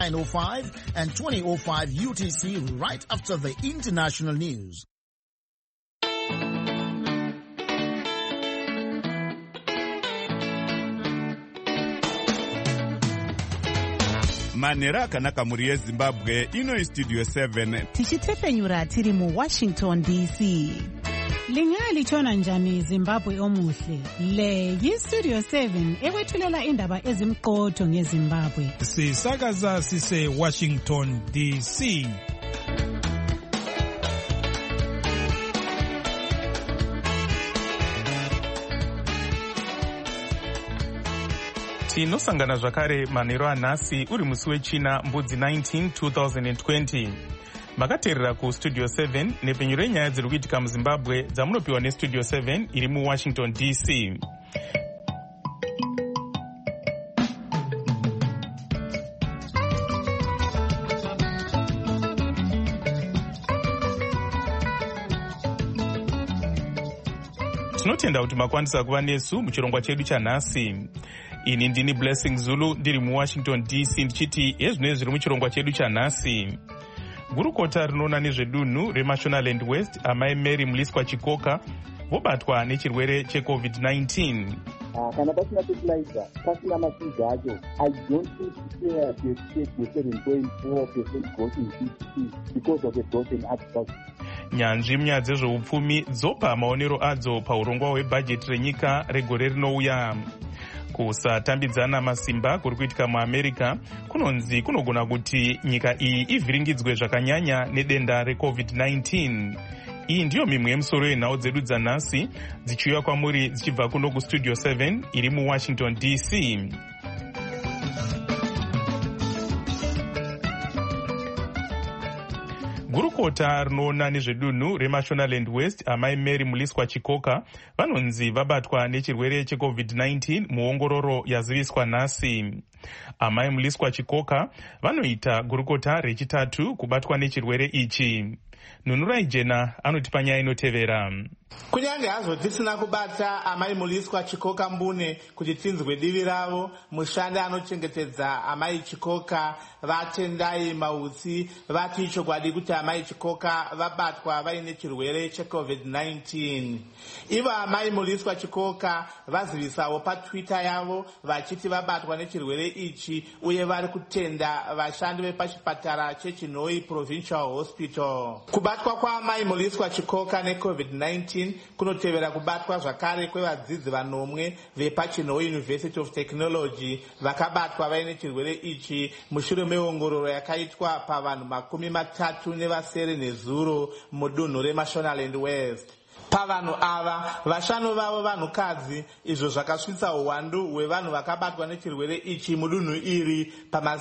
9:05 and 20:05 UTC right after the international news. Manera akanaka muri yeZimbabwe ino Studio 7 tichitepenyura tiri mu Washington DC. Lingali chona njani Zimbabwe omuhle. Le yi-Studio 7 ekwethulela indaba ezimqotho ngeZimbabwe. Sisakaza sise Washington DC. Tinosangana zvakare manheru anhasi uri musi wechina mbudzi 19 2020. Makateerera kuStudio 7 nepenyuro yenyaya dziri kuitika muZimbabwe dzamunopiwa neStudio 7 iri muWashington DC. Tinotenda kuti makwanisa kuva nesu muchirongwa chedu chanhasi. Ini ndini Blessing Zulu ndiri muWashington DC ndichiti ezvino zviri muchirongwa chedu chanhasi. Gurukota rinoona nezvedunhu reMashonaland West amai Mary Muliswa Chikoka vobatwa nechirwere cheCovid-19. Kana pasina fertilizer, pasina mashizha acho, I don't think the 7.4% growth in GDP because of a drop in agriculture. Nyanzvi munyaya dzezveupfumi dzopa maonero adzo paurongwa hwebhajeti renyika regore rinouya. Kusatambidzana masimba kuri kuitika muAmerica kunonzi kunogona kuti nyika iyi ivhiringidzwe zvakanyanya nedenda reCovid-19. Iyi ndiyo mimwe yemusoro yenhau dzedu dzanhasi dzichiuya kwamuri dzichibva kuno kuStudio 7 iri muWashington DC. Gurukota rinoona nezvedunhu reMashonaland West amai Mary Muliswa Chikoka vanonzi vabatwa nechirwere cheCovid-19 muongororo yaziviswa nhasi. Amai Muliswa Chikoka vanoita gurukota rechitatu kubatwa nechirwere ichi. Nunurai Jena anotipa nyaya inotevera. Kunyange hazvo tisina kubata amai Muliswa Chikoka Mbune kuti tinzwe divi ravo, mushandi anochengetedza amai Chikoka vatendai mautsi vati chokwadi kuti amai Chikoka vabatwa vaine chirwere cheCovid-19. Ivo amai Muliswa Chikoka vazivisawo paTwitter yavo vachiti vabatwa nechirwere ichi uye vari kutenda vashandi vepachipatara cheChinoi Provincial Hospital. Kubatwa kwaamai Muliswa Chikoka neCovid-19 kunotevera kubatwa zvakare kwevadzidzi vanomwe vepaChinoi University of Technology vakabatwa vaine chirwere ichi mushure meongororo yakaitwa pavanhu 37 nezuro mudunhu reMashonaland West. Pavanhu ava vashanu vavo vanhukadzi, izvo zvakasvitsa uwandu hwevanhu vakabatwa nechirwere ichi mudunhu iri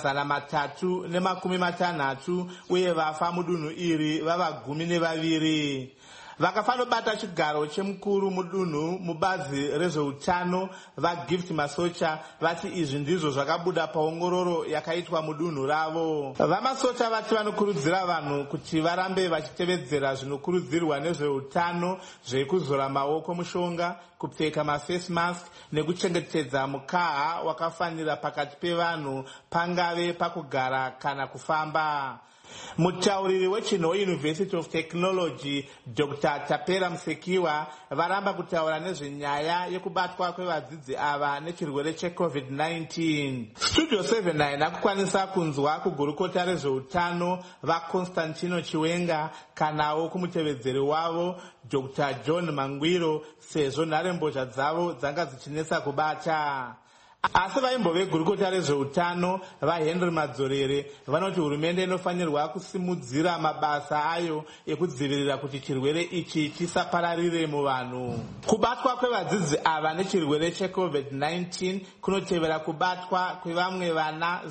pa360 uye vafa mudunhu iri vava 12. Vakafanobata chigaro chemukuru mudunhu mubazi rezveutano vaGift Masocha vati izvi ndizvo zvakabuda paongororo yakaitwa mudunhu ravo. VaMasocha vati vanokurudzira vanhu kuti varambe vachitevedzera zvinokurudzirwa nezveutano zvekuzora maoko mushonga, kupfeka mafase mask nekuchengetedza mukaha wakafanira pakati pevanhu pangave pakugara kana kufamba. Mutauriri weChinoi University of Technology Dr. Tapera Musekiwa varamba kutaura nezvenyaya yekubatwa kwevadzidzi ava nechirwere cheCovid-19. Studio 7 haina kukwanisa kunzwa kugurukota rezveutano vaConstantino Chiwenga kanawo kumutevedzeri wavo Dr. John Mangwiro sezvo nharembozha dzavo dzanga dzichinesa kubata. Asi vaimbove gurukota rezveutano vaHenry Madzorere vanoti hurumende inofanirwa kusimudzira mabasa ayo ekudzivirira kuti chirwere ichi chisapararire muvanhu. Kubatwa kwevadzidzi ava nechirwere cheCovid-19 kunotevera kubatwa kwevamwe vana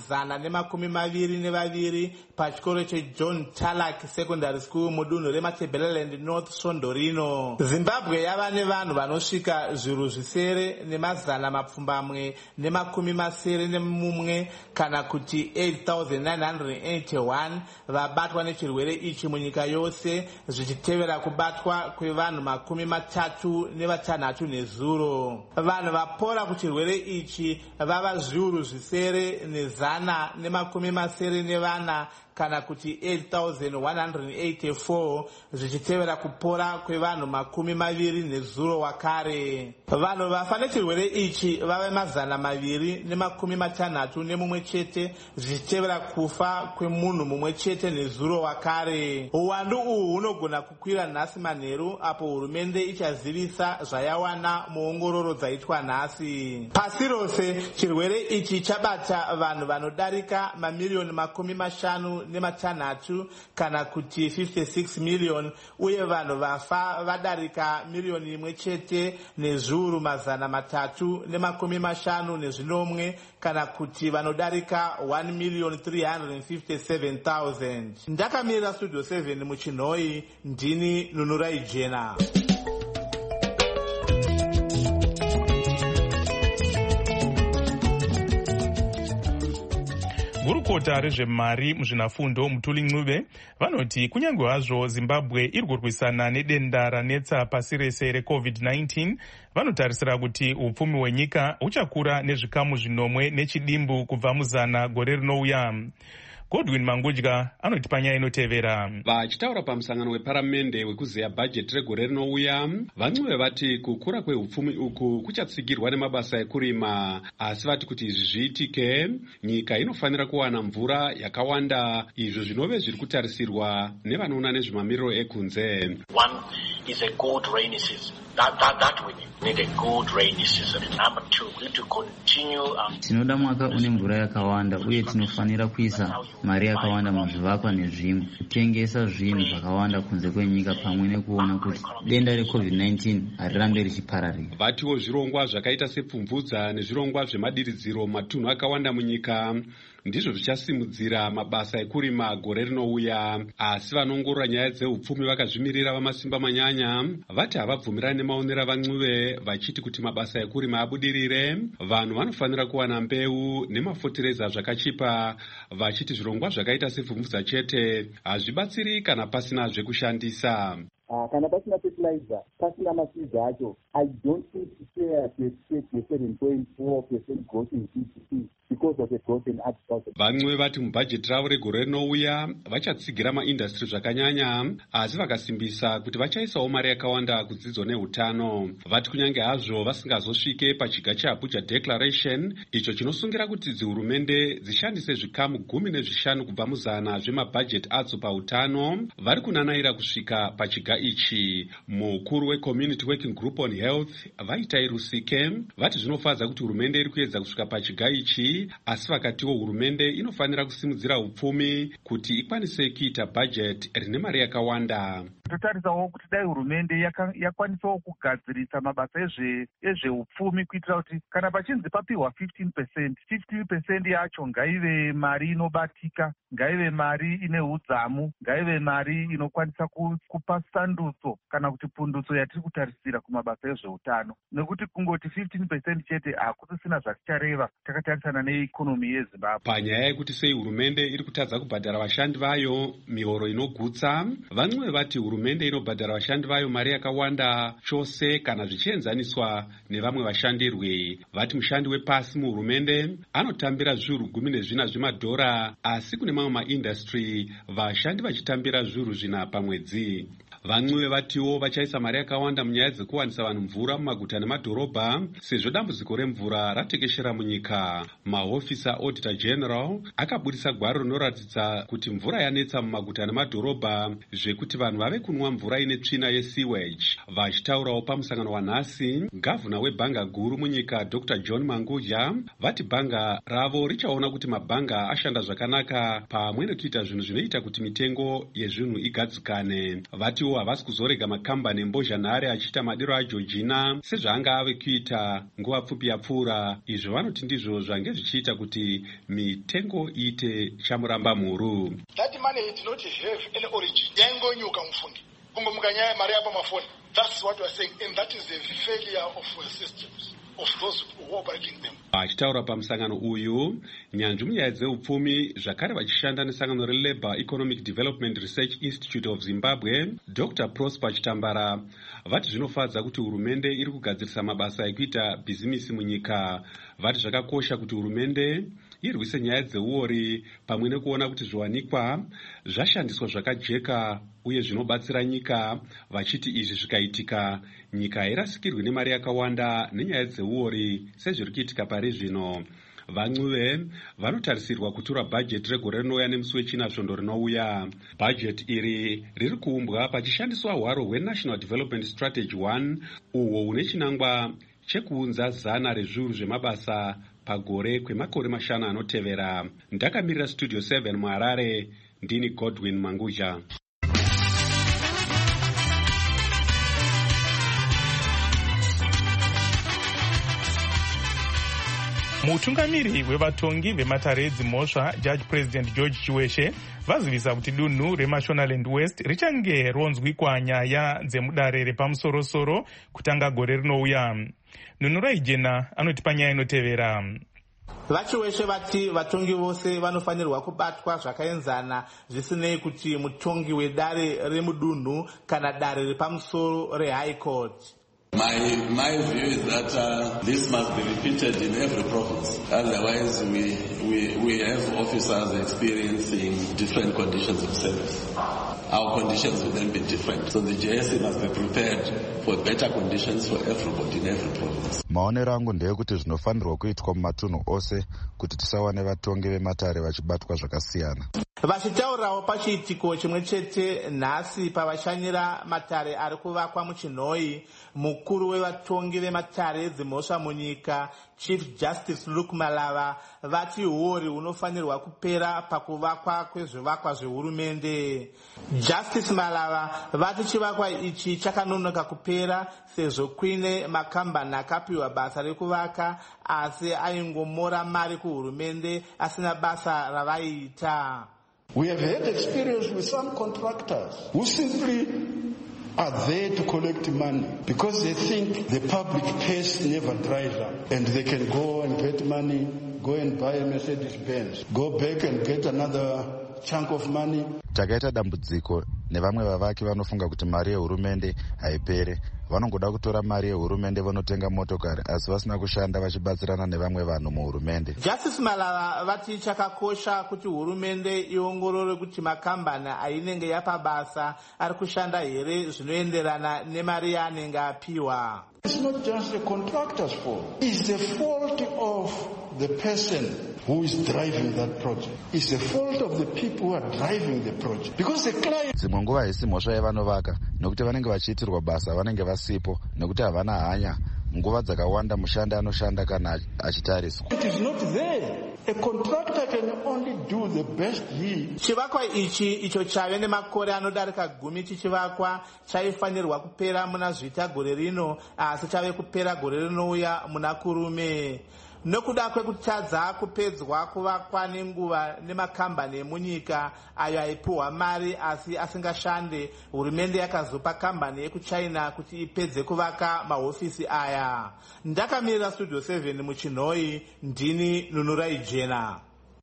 122 pachikoro cheJohn Tarlac Secondary School mudunhu reMatabeleland North Sondorino. Zimbabwe yava nevanhu vanosvika 7,000 nemazana mapfumbamwe 8,981 kana kuti 8,981 vabatwa nechirwere ichi munyika yose, zvichitevera kubatwa kwevanhu 36 nezuro. Vanhu vapora kuchirwere ichi vava zviuru 984 kana kuti 8,184, zvichitevera kupora kwevanhu 20 nezuro wakare. Vanhu vafa nechirwere ichi vave 261 chete, zvichitevera kufa kwemunhu mumwe chete nezuro wakare. Uwandu uhu hunogona kukwira nhasi manheru apo hurumende ichazivisa zvayawana muongororo dzaitwa nhasi. Pasi rose chirwere ichi chabata vanhu vanodarika mamiliyoni 56 kana kuti 56 million, uye vanhu vafa vadarika miliyoni 1 chete nezviuru 357 kana kuti vanodarika 1,357,000. Ndakamirira Studio 7 muchinhoi, ndini Nunurai Jena. gurukota rezvemari muzvinafundo Mutuli Ncube vanoti kunyange hazvo Zimbabwe iri kurwisana nedenda ranetsa pasi rese reCovid-19, vanotarisira kuti upfumi hwenyika huchakura nezvikamu 10 nechidimbu kubva muzana gore rinouya. Godwin Mangudya anoti panyaya inotevera. Vachitaura pamusangano weparamende wekuzeya bhajeti regore rinouya, vaNcube vati kukura kweupfumi uku kuchatsigirwa nemabasa ekurima, asi vati kuti izvi zviitike nyika inofanira kuwana mvura yakawanda, izvo zvinove zviri kutarisirwa nevanoona nezvemamiriro ekunze. One is a good rainy season. That we need a good rainy season. Number two, we need to continue. Tinoda mwaka une mvura yakawanda, uye tinofanira kuisa mari yakawanda muzvivakwa nezvimwe, kutengesa zvinhu zvakawanda kunze kwenyika, pamwe nekuona kuti denda reCovid-19 harirambe richipararira. Vatiwo zvirongwa zvakaita sepfumvudza nezvirongwa zvemadiridziro matunhu akawanda munyika ndizvo zvichasimudzira mabasa ekurima gore rinouya, asi vanongorora nyaya dzeupfumi vakazvimirira vamasimba manyanya vati havabvumirani nemaonero avaNcube, vachiti kuti mabasa ekurima abudirire vanhu vanofanira kuwana mbeu nemafotereza zvakachipa, vachiti zvirongwa zvakaita sepfumvudza chete hazvibatsiri kana pasina zvekushandisa. Kana pasina fertilizer, pasina mashizha acho, I don't think it's fair to expect the 7.4% growth in GDP because of the growth in agriculture. VaNcube vati mubhajeti ravo regore rinouya vachatsigira maindastri zvakanyanya, asi vakasimbisa kuti vachaisawo mari yakawanda kudzidzo neutano. Vati kunyange hazvo vasingazosvike pachiga cheAbuja Declaration, icho chinosungira kuti dzihurumende dzishandise zvikamu 15 kubva muzana zvemabhajeti adzo pautano, vari kunanaira kusvika pachiga ichi. Mukuru weCommunity Working Group on Health Vaitai Rusike vati zvinofadza kuti hurumende iri kuedza kusvika pachiga ichi, asi vakatiwo hurumende inofanira kusimudzira upfumi kuti ikwanise kuita bhajeti rine mari yakawanda. Totarisawo kuti dai hurumende yakwanisawo kugadzirisa mabasa ezveupfumi kuitira kuti kana pachinzi papiwa 15% yacho ngaive mari inobatika, ngaive mari ine udzamu, ngaive mari inokwanisa kupa sandutso kana kuti pundutso yatiri kutarisira kumabasa ezveutano, nekuti kungoti 15% chete hakusisina zvazvichareva takatarisana neikonomi yeZimbabwe. Panyaya yekuti sei hurumende iri kutadza kubhadhara vashandi vayo mihoro inogutsa, vaNcube vati hurumende inobhadhara vashandi vayo mari yakawanda chose kana zvichienzaniswa nevamwe vashandirwi. Vati mushandi wepasi muhurumende anotambira zviuru 14 zvemadhora, asi kune mamwe maindastri vashandi vachitambira zviuru 4 pamwedzi. VaNcube vatiwo vachaisa mari yakawanda munyaya dzekuwanisa vanhu mvura mumaguta nemadhorobha, sezvo dambudziko remvura ratekeshera munyika. Mahofisa Auditor General akabudisa gwaro rinoratidza kuti mvura yanetsa mumaguta nemadhorobha, zvekuti vanhu vave kunwa mvura ine tsvina yesewage. Vachitaurawo pamusangano wanhasi, gavhuna webhanga guru munyika Dr. John Mangudya vati bhanga ravo richaona kuti mabhanga ashanda zvakanaka pamwe nekuita zvinhu zvinoita kuti mitengo yezvinhu igadzikane. Vatiwo havasi kuzorega makambani embozhanhare achiita madiro aJoργina sezvaanga ave kuita nguva pfupi yapfuura. Izvo vanoti ndizvo zvange zvichiita kuti mitengo iite chamuramba mhuru. That money did not have any origin. Yaingonyuka mufundi. Kungomukanya mari yapa mafoni. That's what we are saying, and that is a failure of our systems. of those who are operating them. Achitaura pamusangano uyu, nyanzvi munyaya dzeupfumi zvakare vachishanda nesangano reLabour Economic Development Research Institute of Zimbabwe, Dr. Prosper Chitambara, vati zvinofadza kuti hurumende iri kugadzirisa mabasa ekuita bhizimisi munyika. Vati zvakakosha kuti hurumende irwise nyaya dzeuori pamwe nekuona kuti zviwanikwa zvashandiswa zvakajeka uye zvinobatsira nyika, vachiti izvi zvikaitika nyika hairasikirwi nemari yakawanda nenyaya dzeuori sezviri kuitika pari zvino. Van'uve vanotarisirwa kutura bhajeti regore rinouya nemusi wechina svondo rinouya. Bhajeti iri riri kuumbwa pachishandiswa hwaro hweNational Development Strategy 1 uhwo une chinangwa chekuunza 100 rezviuru zvemabasa pagore kwemakore 5 anotevera. Ndakamirira Studio 7 muHarare, ndini Godwin Manguja. Mutungamiri wevatongi vematare edzimhosva, Judge President George Chiweshe, vazivisa kuti dunhu reMashonaland West richange ronzwikwa nyaya dzemudare repamusoro-soro kutanga gore rinouya. Nunurai Jena anotipa nyaya inotevera. Vachiweshe vati vatongi vose vanofanirwa kubatwa zvakaenzana zvisinei kuti mutongi wedare remudunhu kana dare repamusoro reHigh Court. My view is that this must be repeated in every province. Otherwise, we have officers experiencing different conditions of service. Our conditions will then be different. So the JSC must be prepared for better conditions for everybody in every province. Maonero angu ndeyekuti zvinofanirwa kuitwa mumatunhu ose kuti tisawane vatongi vematare vachibatwa zvakasiyana. Vachitaurawo pachiitiko chimwe chete nhasi pavashanyira matare ari kuvakwa muChinhoi, mukuru wevatongi vematare edzimhosva munyika, Chief Justice Luke Malava, vati huori hunofanirwa kupera pakuvakwa kwezvivakwa zvehurumende. Justice Malava vati chivakwa ichi chakanonoka kupera sezvo kuine makambani akapiwa basa rekuvaka asi aingomora mari kuhurumende asina basa ravaiita. We have had experience with some contractors who simply are there to collect money because they think the public purse never dries up and they can go and get money, go and buy a Mercedes-Benz, go back and get another chunk of money. Takaita dambudziko nevamwe vavaki vanofunga kuti mari yehurumende haipere. Vanongoda kutora mari yehurumende vanotenga motokari asi vasina kushanda vachibatsirana nevamwe vanhu muhurumende. Justice Malava vati chakakosha kuti hurumende iongorore kuti makambani ainenge yapabasa ari kushanda here zvinoenderana nemari yaanenge apiwa. It's not just the contractor's fault. It's the fault of the person who is driving that project. It's the fault of the people who are driving the project. Because the client... Dzimwe nguva haisi mhosva yevanovaka nekuti vanenge vachiitirwa basa vanenge vasipo nekuti havana hanya. Nguva dzakawanda mushandi anoshanda kana achitariswa. It is not there. A contractor can only do the best he... Chivakwa ichi icho chave nemakore anodarika 10 chichivakwa chaifanirwa kupera muna Zvita gore rino asi chave kupera gore rinouya muna Kurume. Nokuda kwekutadza kupedzwa kuvakwa nenguva nemakambani emunyika ayo aipiwa mari asi asingashande, hurumende yakazopa kambani yekuChina kuti ipedze kuvaka mahofisi aya. Ndakamirira Studio 7 muChinhoi, ndini Nunurai Jena.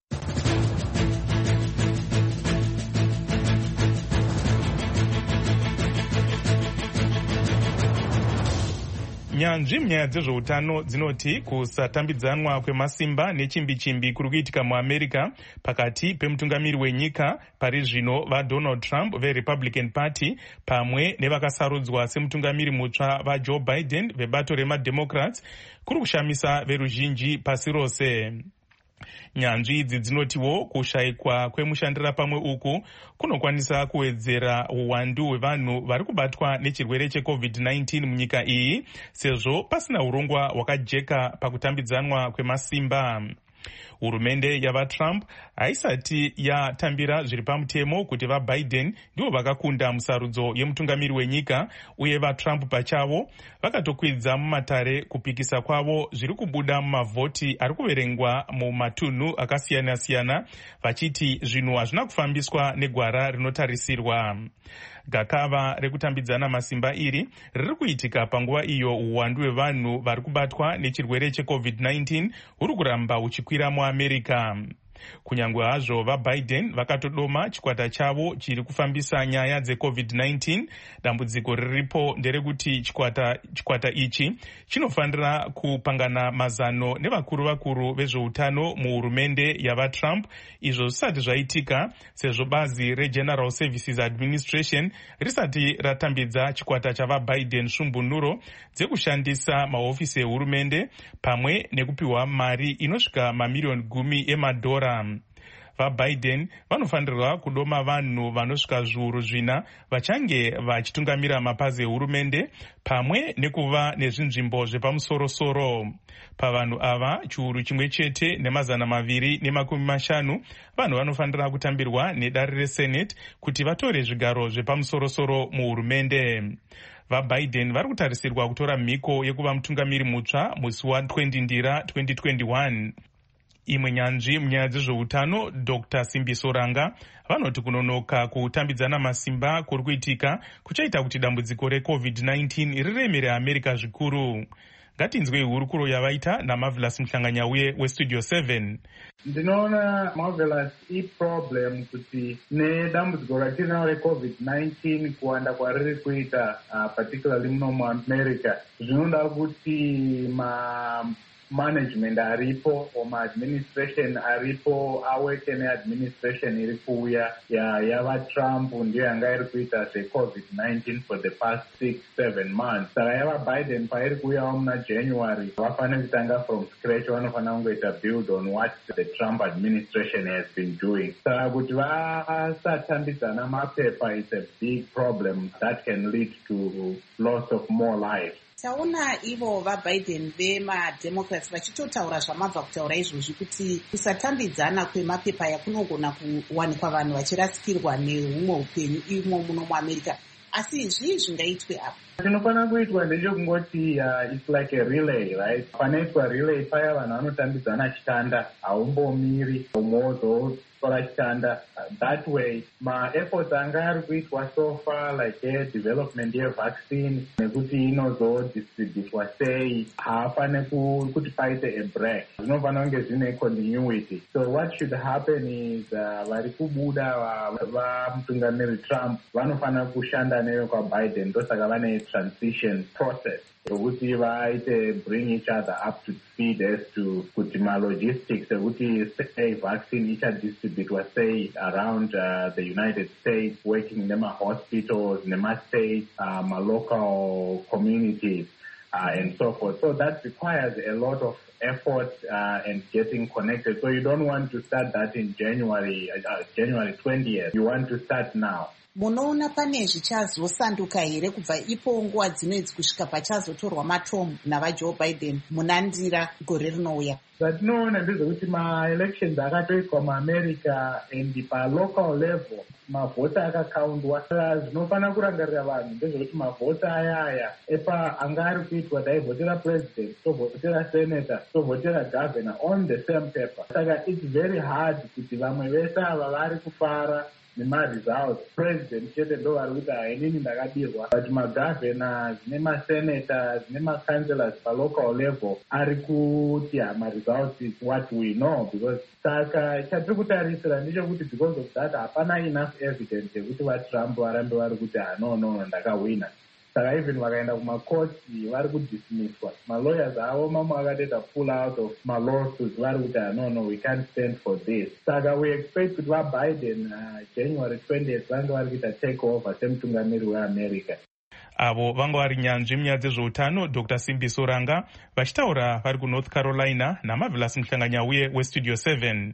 Nyanzvi munyaya dzezveutano dzinoti kusatambidzanwa kwemasimba nechimbi-chimbi kuri kuitika muAmerica pakati pemutungamiri wenyika pari zvino vaDonald Trump veRepublican Party pamwe nevakasarudzwa semutungamiri mutsva vaJoe Biden vebato remademocrats kuri kushamisa veruzhinji pasi rose. Nyanzvi idzi dzinotiwo kushayikwa kwemushandira pamwe uku kunokwanisa kuwedzera uwandu hwevanhu vari kubatwa nechirwere cheCovid-19 munyika iyi sezvo pasina urongwa hwakajeka pakutambidzanwa kwemasimba. hurumende yavatrump haisati yatambira zviri pamutemo kuti vaBiden ndivo vakakunda musarudzo yemutungamiri wenyika, uye vaTrump pachavo vakatokwidza mumatare kupikisa kwavo zviri kubuda mumavhoti ari kuverengwa mumatunhu akasiyana-siyana, vachiti zvinhu hazvina kufambiswa negwara rinotarisirwa. Gakava rekutambidzana masimba iri riri kuitika panguva iyo uwandu hwevanhu vari kubatwa nechirwere cheCovid-19 huri kuramba huchikwira muAmerica. Kunyange hazvo vaBiden vakatodoma chikwata chavo chiri kufambisa nyaya dzeCovid-19, dambudziko riripo nderekuti chikwata ichi chinofanira kupangana mazano nevakuru vezveutano muhurumende yavaTrump, izvo zvisati zvaitika sezvo bazi reGeneral Services Administration risati ratambidza chikwata chavaBiden svombonuro dzekushandisa mahofisi ehurumende pamwe nekupiwa mari inosvika mamiliyoni 10 emadhora. VaBiden vanofanirwa kudoma vanhu vanosvika zviuru 4 vachange vachitungamira mapazi ehurumende pamwe nekuva nezvinzvimbo zvepamusorosoro. Pavanhu ava chiuru 1 nemazana 250 vanhu vanofanira kutambirwa nedare reSenate kuti vatore zvigaro zvepamusorosoro muhurumende. VaBiden vari kutarisirwa kutora mhiko yekuva mutungamiri mutsva musi wa20 Ndira 2021. Imwe nyanzvi munyaya dzezveutano, Dr. Simbiso Ranga, vanoti kunonoka kutambidzana masimba kuri kuitika kuchaita kuti dambudziko reCovid-19 riremere America zvikuru. Ngatinzwe hurukuro yavaita naMarvelous Mhlanganyauye weStudio 7. Ndinoona Marvelous iproblem kuti nedambudziko ratinaro reCovid-19 kuwanda kwariri kuita particularly muno muAmerica zvinoda kuti management aripo administration aripo aweke neadministration iri kuuya yavaTrump ndiyo yanga iri kuita zveCovid-19 for the past 6-7 months. Saka yavaBiden pairi kuuyawo muna January vafanira kutanga from scratch, vanofanira kungoita build on what the Trump administration has been doing. Saka kuti vasatambidzana mapepa is a big problem that can lead to loss of more lives. Taona ivo vaBiden vemademocrats vachitotaura zvamabva kutaura izvozvi kuti kusatambidzana kwemapepa yakunogona kuwanikwa vanhu vachirasikirwa nehumwe upenyu imo muno muAmerica. Asi zvii zvingaitwe apa? Chinofanira kuitwa ndechekungoti it's like a relay, right? Panoitwa relay paya vanhu vanotambidzana chitanda, haumbomiri umwe chitanda. That way efforts anga ari kuitwa so far like development yevaccine nekuti inozodistributwa sei haafane kuti paite a break, zvinofanira kunge zvine continuity. So what should happen is vari kubuda vamutungamiri Trump vanofanira kushanda newe kwaBiden, ndosaka vane transition process yokuti vaite bring each other up to speed as to kuti logistics ekuti sei vaccine ichadistributwa sei around the United States, working nema-hospitals, nema-states, local communities and so forth. So that requires a lot of effort and getting connected. So you don't want to start that in January 20th. You want to start now. Munoona pane zvichazosanduka here kubva ipo nguva dzinodzi kusvika pachazotorwa maTrump navaJoe Biden muna Ndira gore rinouya? Zvatinoona ndezvekuti ma-elections akatoitwa muAmerica and palocal level mavhota akakaundwa. Zvinofanira kurangarira vanhu ndezvekuti mavhota aya anga ari kuitwa taivhotera president, tovhotera senator, tovhotera governor on the same paper. Saka it's very hard kuti vamwe vese ava vari kufara nema-results. President chete ndo vari kuti hainini ndakadirwa, but ma-governors nema-senators nema-councillors palocal level ari kuti ma-results is what we know. Because saka chatiri kutarisira ndechekuti because of that hapana enough evidence yekuti vaTrump varambe vari kuti no ndakawina. Saka even vakaenda kumakoti vari kudismisswa. Malawyers avo mamwe akatoita pull out of malawsuits vari kuti no, we can't stand for this. Saka we expect kuti vaBiden January 20th vange vari kuita take over semutungamiri weAmerica. Avo vanga vari nyanzvi munyaya dzezveutano Dr. Simbiso Ranga vachitaura vari kuNorth Carolina naMarvelous Mhlanganyauye weStudio 7.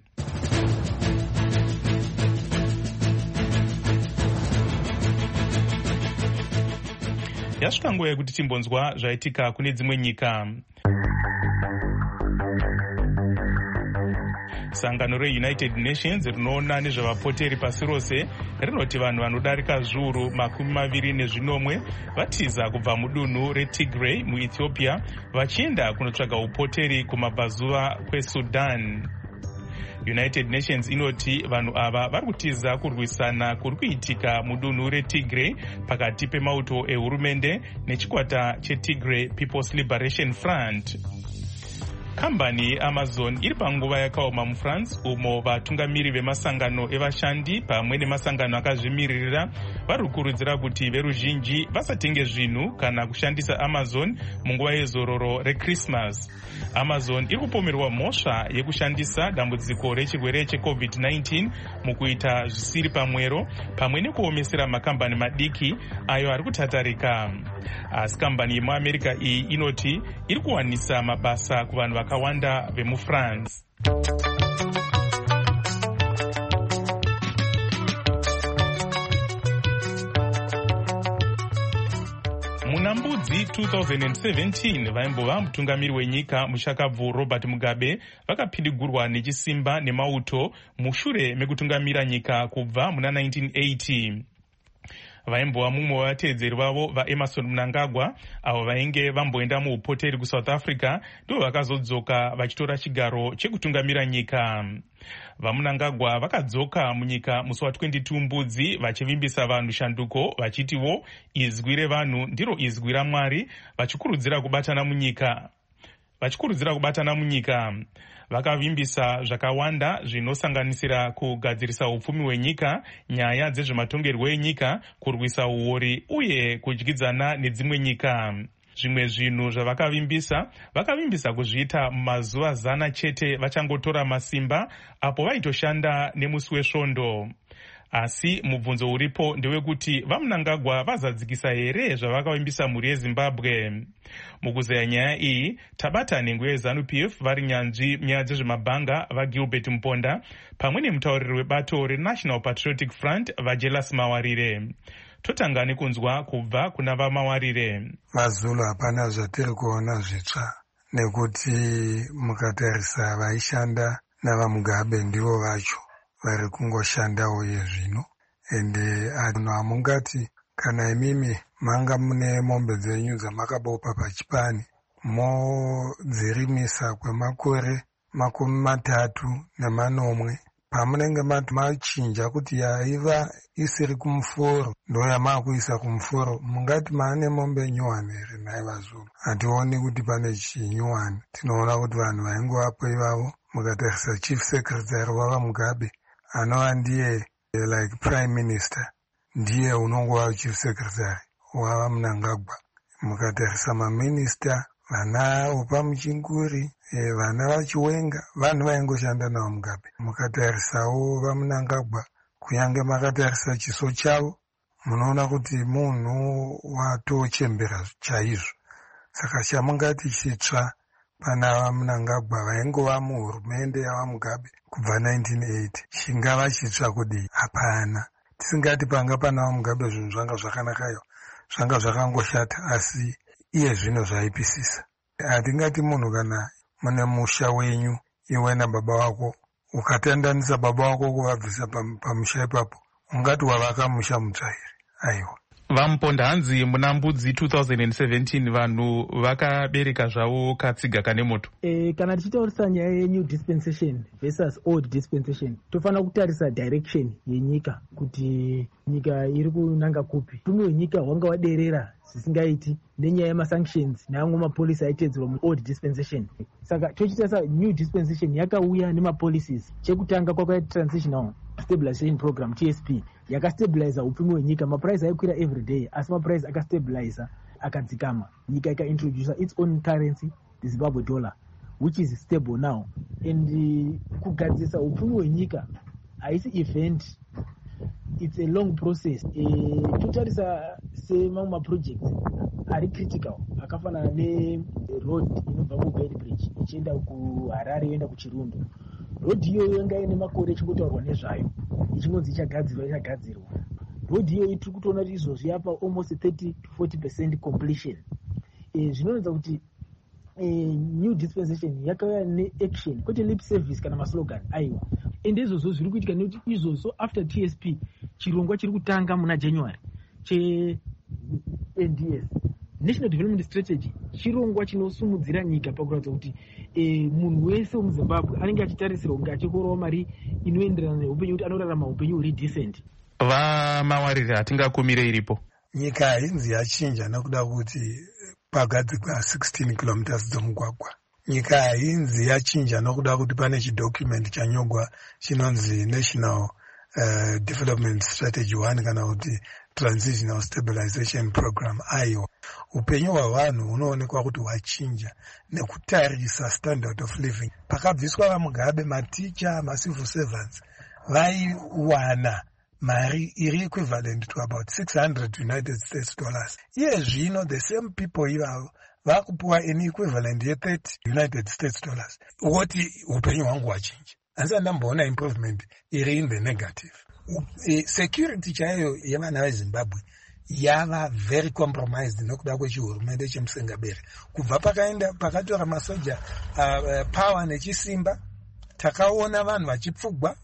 Yasvika nguva yekuti timbonzwa zvaitika kune dzimwe nyika. sangano reunited nations rinoona nezvevapoteri pasi rose rinoti vanhu vanodarika zviuru 27 vatiza kubva mudunhu retigray muethiopia vachienda kunotsvaga upoteri kumabvazuva kwesudan. United Nations inoti vanhu ava vari kutiza kurwisana kuri kuitika mudunhu retigray pakati pemauto ehurumende nechikwata chetigray People's Liberation Front. Kambani Amazon iri panguva yakaoma muFrance umo vatungamiri vemasangano evashandi pamwe nemasangano akazvimiririra vari kukurudzira kuti veruzhinji vasatenge zvinhu kana kushandisa Amazon munguva yezororo reChristmas. Amazon iri kupomerwa mhosva yekushandisa dambudziko rechirwere cheCovid-19 mukuita zvisiri pamwero pamwe nekuomesera makambani madiki ayo ari kutatarika. Asi kambani yemuAmerica iyi inoti iri kuwanisa mabasa kuvanhu vakawanda vemuFrance. Muna mbudzi 2017 vaimbova mutungamiri wenyika mushakabvu Robert Mugabe vakapidigurwa nechisimba nemauto mushure mekutungamira nyika kubva muna 1980. Vaimbova mumwe wevatedzeri vavo vaEmerson Mnangagwa avo vainge vamboenda muupoteri kuSouth Africa ndivo vakazodzoka vachitora chigaro chekutungamira nyika. VaMnangagwa vakadzoka munyika musi wa22 mbudzi vachivimbisa vanhu shanduko vachitiwo izwi revanhu ndiro izwi raMwari vachikurudzira kubatana munyika. Vakavimbisa zvakawanda zvinosanganisira kugadzirisa upfumi hwenyika, nyaya dzezvematongerwo enyika, kurwisa uori uye kudyidzana nedzimwe nyika. Zvimwe zvinhu zvavakavimbisa kuzviita mumazuva 100 chete vachangotora masimba apo vaitoshanda nemusi wesvondo. Asi mubvunzo uripo ndewekuti vaMnangagwa vazadzikisa here zvavakavimbisa mhuri yeZimbabwe. Mukuzeya nyaya iyi tabata nhengo yeZANU-PF vari nyanzvi nyaya dzezvemabhanga vaGilbert Mponda pamwe nemutauriri webato reNational Patriotic Front vaJelas Mawarire. Totanga nekunzwa kubva kuna vaMawarire. Mazulu hapana zvatiri kuona zvitsva nekuti mukatarisa vaishanda navaMugabe ndivo vacho vari kungoshandawo yezvino ende anhu hamungati kana imimi manga mune mombe dzenyu dzamakabopa pachipani modzirimisa kwemakore 30 pamunenge machinja kuti yaiva isiri kumuforo ndoyamakuisa kumuforo mungati maane mombe nyuwani here naye vaZulu. Hationi kuti pane chinyuwani, tinoona kuti vanhu vaingovapo ivavo. Mukatarisa chief secretary wavaMugabe anova ndiye like prime minister ndiye unongova chief secretary wavaMnangagwa. Mukatarisa maminista vana Upamuchinguri vana vaChiwenga vanhu vaingoshanda navo Mugabe. Mukatarisawo vaMnangagwa kunyange makatarisa chiso chavo munoona kuti munhu watochembera chaizvo. Saka chamungati chitsva pana vaMnangagwa vaingova muhurumende yavaMugabe kubva 1980 chingava chitsva kudii? Hapana. Tisingati panga pana vaMugabe zvinhu zvanga zvakanakayo, zvanga zvakangoshata, asi iye zvino zvaipisisa. Hatingati munhu kana mune musha wenyu iwe nababa wako ukatandanisa baba wako kuvabvisa pamusha ipapo ungati wavaka musha mutsvairi. Aiwa. Vamponda hanzi muna mbudzi 2017 vanhu vakabereka zvavo katsiga kane moto. Kana tichitaurisa nyaya yenew dispensation versus old dispensation tofanira kutarisa direction yenyika kuti nyika iri kunanga kupi. Upfumi hwenyika hwanga waderera zvisingaiti nenyaya yemasanctions neamwe mapolisi aitedzerwa mu-old dispensation. Saka tochitarisa new dispensation yakauya nemapolicies. Chekutanga kwakaita transitional stabilization program TSP yakastabiliza upfumi hwenyika. Maprice aikwira every day asi maprice akastabiliza akadzikama. Nyika ikaintroduce its own currency, the Zimbabwe dollar, which is stable now. And kugadzisa upfumi hwenyika haisi event, it's a long process. Totarisa semamwe maprojects ari critical akafanana neroad inobva kuBedbridge ichienda kuHarare yoenda kuChirundo. Road iyoyo yanga ine makore ichingotaurwa nezvayo ichingonzi ichagadzirwa. Road iyoyo tiri kutoona kuti izvozvi yapa almost 30 to 40% completion. Zvinoratidza kuti new dispensation yakauya neaction kwete lip service kana maslogan aiwa ende izvozvo zviri kuitika nekuti izvozvo after TSP chirongwa chiri kutanga muna January che-NDS National Development Strategy chirongwa chinosumudzira nyika pakuratidza kuti munhu wese wemuZimbabwe anenge achitarisirwa kunge achikorawo mari inoenderana neupenyu kuti anorarama upenyu huri decent. Vamawarire hatingakumire iripo. Nyika hainzi yachinja nekuda kuti pagadzikwa 16 kilometers dzomugwagwa. Nyika hainzi yachinja nokuda kuti pane chidocument chanyogwa chinonzi National Development Strategy 1 kana kuti Transitional Stabilization Program ayo. Upenyu hwavanhu hunoonekwa kuti hwachinja nekutarisa standard of living. Pakabviswa vaMugabe, maticha, civil servants vaiwana mari iri equivalent to about $600 United States. Iye zvino the same people ivavo vakupuwa an equivalent ye$30 United States. Woti upenyu hwangu hwachinja. Asi handamboona improvement iri in the negative. Security chaiyo yevana veZimbabwe yava very compromised nokuda kwechihurumende chemusengabere. Kubva pakatora masoja power nechisimba, takaona vanhu vachipfugwa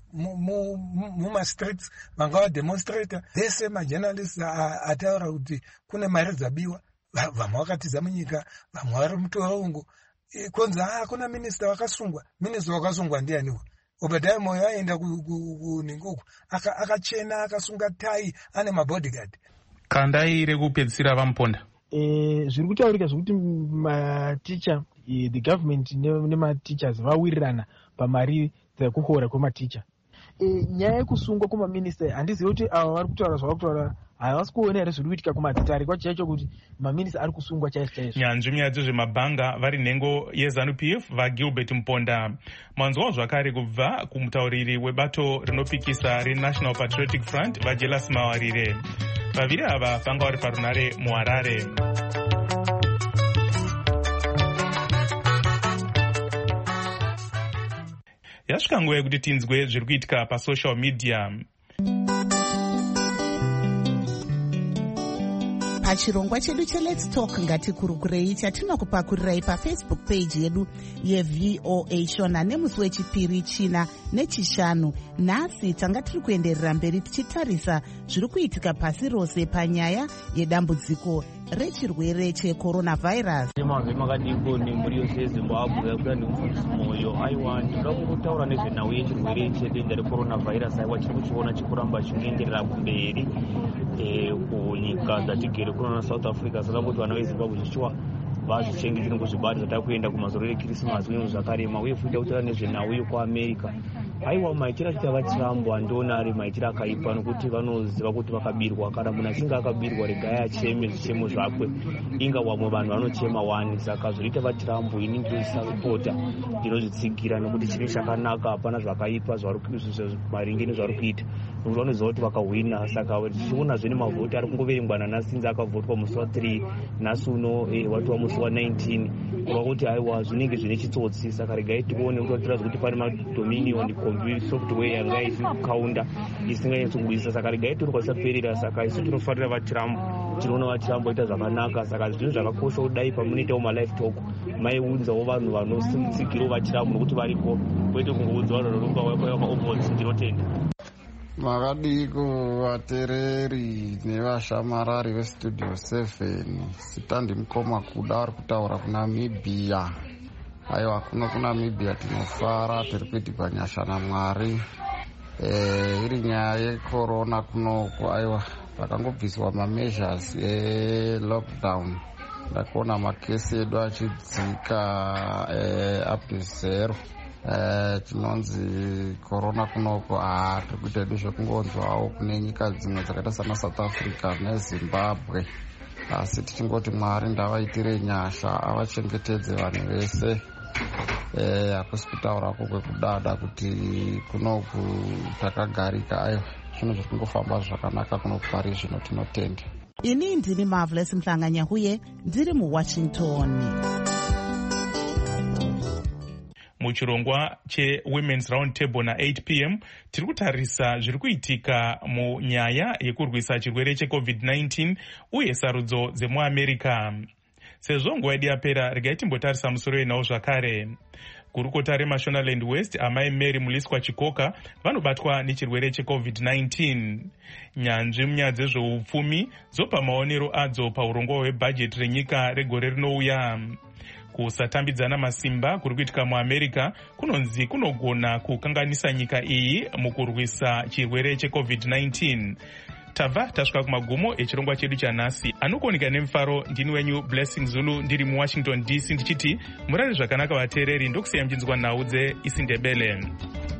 mumastreets vanga vademonstrator vese majournalists ataura kuti kune mari dzabiwa, vamwe vakatiza munyika, vamwe vari mutorongo. Konzi kuna minista wakasungwa. Minista wakasungwa ndianiwo? Obadiah Moyo aenda kuninguku akachena akasunga tai ane mabodyguard. Kandai rekupedzisira vamuponda. Zviri kutaurika zvokuti maticha the government nemateachers vawirirana pamari dzekukora kwematicha. Nyaya yekusungwa kwemaminista handizivi kuti ava vari kutaura zvavari kutaura havasi kuona here zviri kuitika kumatare kwacho chaicho kuti maminista ari kusungwa chaizvo. Nyanzvi nyaya dzezvemabhanga vari nhengo yeZANU-PF vaGilbert Mponda. Mwanzwawo zvakare kubva kumutauriri webato rinopikisa reNational Patriotic Front vaJelas Mawarire. Vaviri ava vanga vari parunare muHarare. Yasvika nguva yekuti tinzwe zviri kuitika pasocial media. Pachirongwa chedu cheLet's Talk ngatikurukurei chatinokupakurirai paFacebook page yedu yeVOA Shona nemusi wechipiri, china nechishanu. Nhasi tanga tiri kuenderera mberi tichitarisa zviri kuitika pasi rose panyaya yedambudziko rechirwere cheCoronavirus. Makadiko nemburi yose yeZimbabwe yakuda nemufundisi Moyo. Aiwa, ndinoda kutaura nezvenhau yechirwere chedenda reCoronavirus. Aiwa, chiri kuchiona chikuramba chinoenderera kumberi kunyika dzatigere kuno naSouth Africa. Saka kuti vana veZimbabwe zvichiwa vazvichengete kuzvibata zvatakuenda kumazoro eKrisimasi uye zvakarema, uye futi kutaura nezvenhau yekuAmerica. Aiwa, maitiro achita vaTrump handiona ari maitiro akaipa, nokuti vanoziva kuti vakabirwa. Kana munhu achinge akabirwa regai acheme zvichemo zvakwe, inga vamwe vanhu vanochema wani. Saka zviriita vaTrump ini ndinozvisapota, ndinozvitsigira, nokuti chine chakanaka, hapana zvakaipa maringe nezvari kuita, nokuti vanoziva kuti vakahwina. Saka tichionazve nemavhoti ari kungoverengwa naNasinzi akavhotwa musi wa3, nhasi uno watiwa musi wa19, kuva kuti aiwa zvinenge zvine chitsotsi. Saka regai tione kuti tirazi kuti pane madominion software yanga isi kukaunda isinganyatsogwisa. Saka regai tiri kwasaperera. Saka isu tinofarira vaTrump, tinoona vaTrump vaita zvakanaka. Saka zvinhu zvakakosha kudai pamunoitawo malive talk maiudzawo vanhu vanositsigirawo vaTrump nokuti varipo, kwete kungoudza vanhu vakaopposite. Ndinotenda. Makadiko vatereri nevashamarari vestudio 7, Sitandi Mukoma Kuda ari kutaura kuNamibia. Aiwa, kuno kuNamibia tinofara, tiri kuitirwa nyasha naMwari. Iri nyaya yecorona kunoko, aiwa, pakangobviswa mameasures elockdown. Ndakuona makesi edu achidzika up to 0. Tinonzi corona kunoko tiri kuita edu zvekungonzwawo kune nyika dzimwe dzakaita sana South Africa neZimbabwe. Asi tichingoti Mwari ndavaitire nyasha, avachengetedze vanhu vese. Hakusi kutaurako kwekudada kuti kunoku takagarika. Aiwa, zvinhu zviri kungofamba zvakanaka kunoku pari zvino, tinotenda. Ini ndini Marvelous Mhlanganyahuye, ndiri muWashington. Muchirongwa cheWomen's Round Table na8 p.m. tiri kutarisa zviri kuitika munyaya yekurwisa chirwere cheCovid-19 uye sarudzo dzemuAmerica. Sezvo nguva yedu yapera, regai timbotarisa musoro wenhau zvakare. Gurukota reMashonaland West, amai Mary Muliswa Chikoka, vanobatwa nechirwere cheCovid-19. Nyanzvi munyaya dzezveupfumi dzopa maonero adzo paurongwa hwebhajeti renyika regore rinouya. Kusatambidzana masimba kuri kuitika muAmerica kunonzi kunogona kukanganisa nyika iyi mukurwisa chirwere cheCovid-19. Tabva tasvika kumagumo echirongwa chedu chanhasi. Anokuoneka nemufaro ndini wenyu Blessing Zulu ndiri muWashington DC ndichiti murare zvakanaka vateereri, ndokusiya muchinzwa nhau dzeIsindebele.